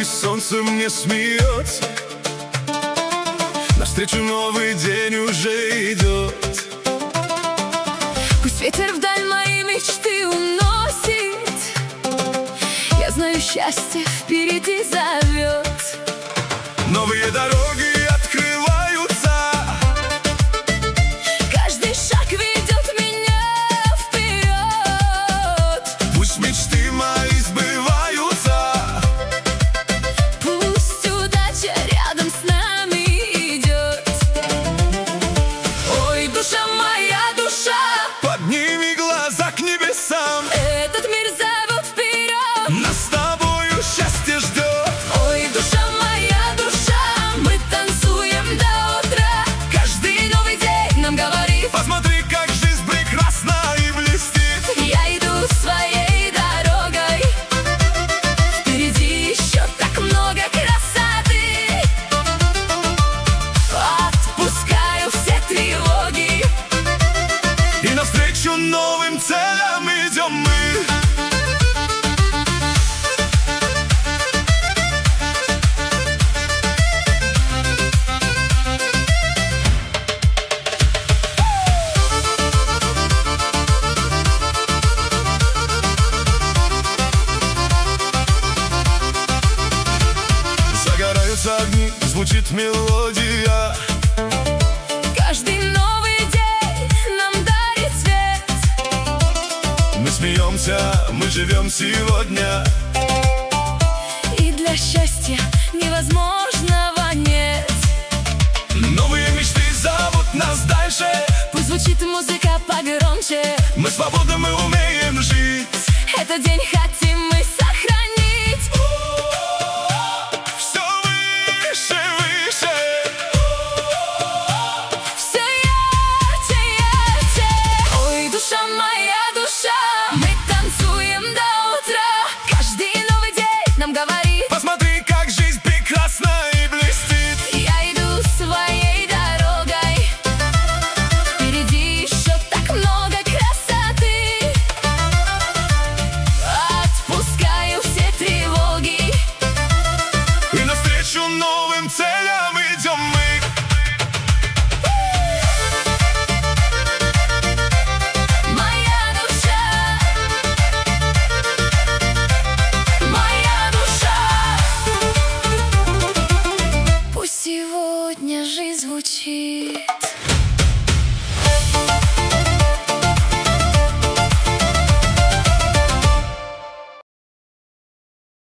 и солнце мне смеется. Навстречу новый день уже идет. Пусть ветер вдаль мои мечты уносит, я знаю, счастье впереди зовет. Новые дороги открываются, каждый шаг ведет меня вперед. пусть мечты мои сбываются, Пусть удача рядом с нами идет. Ой, душа моя, душа, подними глаза к небесам. этот мир зовет вперед. Нас с тобою счастье ждет. Ой, душа моя, душа, мы танцуем до утра. Каждый новый день нам говорит: Посмотри, как жизнь прекрасна и блестит. я иду своей дорогой, впереди еще так много красоты. Отпускаю все тревоги, И навстречу новым целям идем мы. Загораются огни, звучит мелодия. каждый новый день нам дарит свет. Мы смеемся, мы живем сегодня. И для счастья невозможного нет. Новые мечты зовут нас дальше. Пусть звучит музыка погромче, Мы свободны, мы умеем жить. этот день хотим мы сохранить. Все выше, выше. Все ярче, ярче. Ой, душа моя, душа, мы танцуем до утра. Каждый новый день нам говорит: Посмотри, как жизнь прекрасна и блестит. я иду своей дорогой, впереди еще так много красоты. Отпускаю все тревоги, И навстречу новым целям идем мы. моя душа, моя душа. Пусть сегодня жизнь звучит